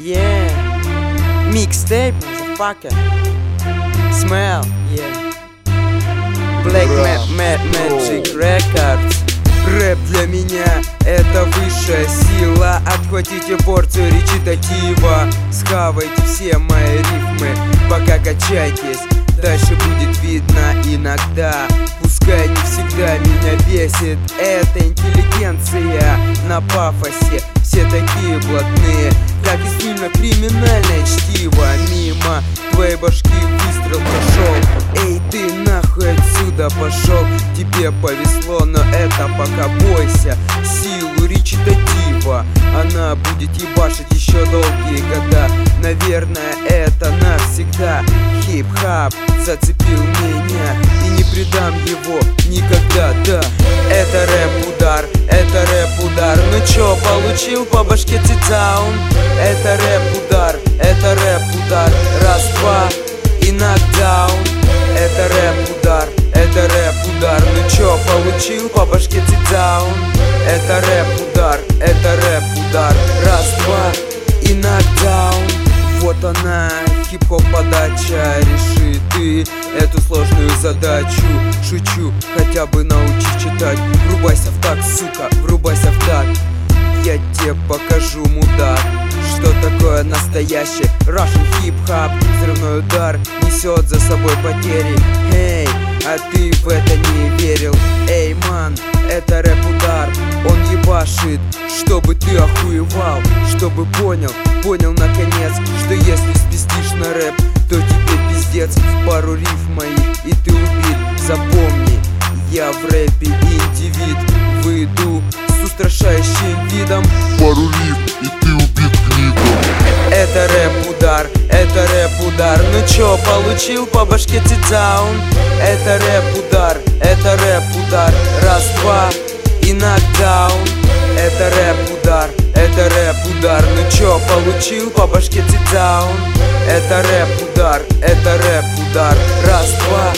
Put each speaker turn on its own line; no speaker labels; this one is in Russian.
Yeah. Mixtape, motherfucker. Smell, yeah. Black Magic Records. Рэп для меня это высшая сила. Отхватите порцию речитатива. Схавайте все мои рифмы, пока качайтесь. Дальше будет видно иногда. Пускай не всегда меня бесит эта интеллигенция на пафосе. Все такие блатные, как из фильма «Криминальное чтиво». Мимо твоей башки выстрел прошел. Эй, ты нахуй отсюда пошел. Тебе повезло, но это пока бойся. Силу речитатива она будет ебашить еще долгие года. Наверное, это навсегда. Хип-хап зацепил меня, и не предам его никогда, да. Это рэп-удар, это рэп-удар. Ну чё, получил по башке цитаун? Это рэп-удар, это рэп-удар. Раз, два и нокдаун. Это рэп-удар, это рэп-удар. Ну чё, получил по башке цитаун? Это рэп-удар, это рэп-удар. Раз, два и нокдаун. Вот она, хип-хоп подача. Реши ты эту сложную задачу. Шучу, хотя бы научи читать. Врубайся в такт, сука, врубайся в такт. Я тебе покажу, мудак, что такое настоящий Russian хип-хап. Взрывной удар несет за собой потери. Эй, а ты в это не верил? Эй, ман, это рэп-удар. Он ебашит, чтобы ты охуевал. Чтобы понял наконец, что если спиздишь на рэп, то тебе пиздец. Пару риф моих и ты убит. Запомни, я в рэпе индивид. Выйду с устрашающим видом.
Пару риф и ты убит гнидом.
Это рэп-удар, это рэп-удар. Ну чё, получил по башке цитаун? Это рэп-удар, это рэп-удар. Раз, два и нокдаун. Это рэп-удар, это рэп-удар. Ну чё, получил по башке цитаун? Это рэп-удар, это рэп-удар. Раз, два